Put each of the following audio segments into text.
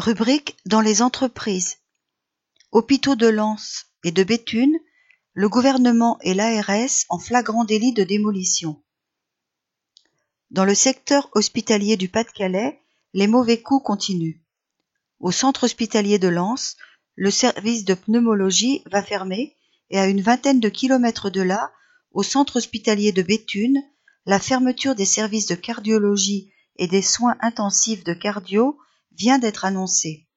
Rubrique dans les entreprises. Hôpitaux de Lens et de Béthune, le gouvernement et l'ARS en flagrant délit de démolition. Dans le secteur hospitalier du Pas-de-Calais, les mauvais coups continuent. Au centre hospitalier de Lens, le service de pneumologie va fermer et à une vingtaine de kilomètres de là, au centre hospitalier de Béthune, la fermeture des services de cardiologie et des soins intensifs de cardio vient d'être annoncée.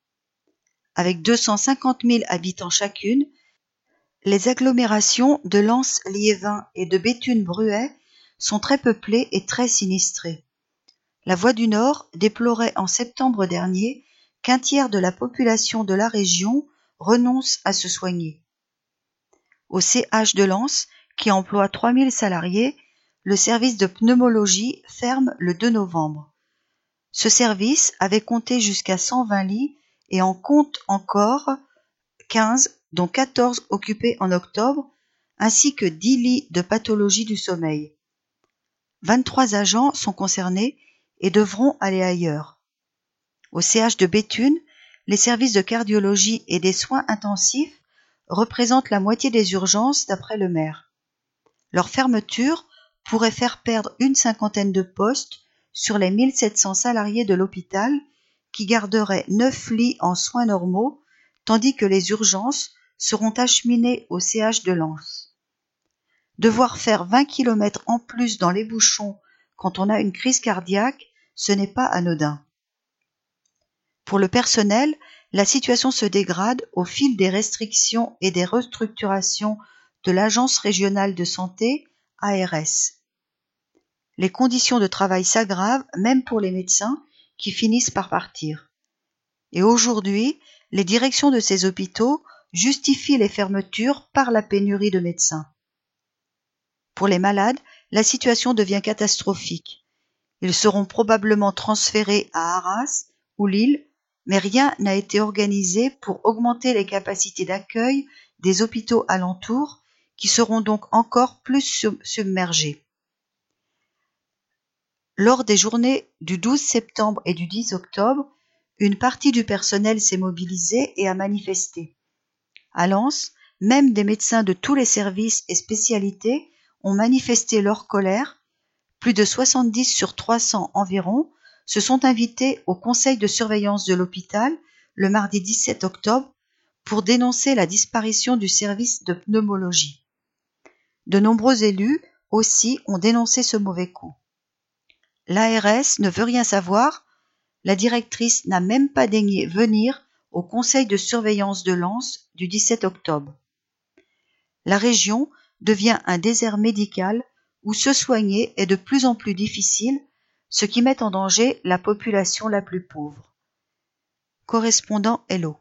Avec 250 000 habitants chacune, les agglomérations de Lens-Liévin et de Béthune-Bruay sont très peuplées et très sinistrées. La Voix du Nord déplorait en septembre dernier qu'un tiers de la population de la région renonce à se soigner. Au CH de Lens, qui emploie 3000 salariés, le service de pneumologie ferme le 2 novembre. Ce service avait compté jusqu'à 120 lits et en compte encore 15, dont 14 occupés en octobre, ainsi que 10 lits de pathologie du sommeil. 23 agents sont concernés et devront aller ailleurs. Au CH de Béthune, les services de cardiologie et des soins intensifs représentent la moitié des urgences d'après le maire. Leur fermeture pourrait faire perdre une cinquantaine de postes sur les 1700 salariés de l'hôpital qui garderaient 9 lits en soins normaux, tandis que les urgences seront acheminées au CH de Lens. Devoir faire 20 km en plus dans les bouchons quand on a une crise cardiaque, ce n'est pas anodin. Pour le personnel, la situation se dégrade au fil des restrictions et des restructurations de l'Agence régionale de santé, ARS. Les conditions de travail s'aggravent même pour les médecins qui finissent par partir. Et aujourd'hui, les directions de ces hôpitaux justifient les fermetures par la pénurie de médecins. Pour les malades, la situation devient catastrophique. Ils seront probablement transférés à Arras ou Lille, mais rien n'a été organisé pour augmenter les capacités d'accueil des hôpitaux alentours, qui seront donc encore plus submergés. Lors des journées du 12 septembre et du 10 octobre, une partie du personnel s'est mobilisée et a manifesté. À Lens, même des médecins de tous les services et spécialités ont manifesté leur colère. Plus de 70 sur 300 environ se sont invités au conseil de surveillance de l'hôpital le mardi 17 octobre pour dénoncer la disparition du service de pneumologie. De nombreux élus aussi ont dénoncé ce mauvais coup. L'ARS ne veut rien savoir, la directrice n'a même pas daigné venir au conseil de surveillance de Lens du 17 octobre. La région devient un désert médical où se soigner est de plus en plus difficile, ce qui met en danger la population la plus pauvre. Correspondant Hello.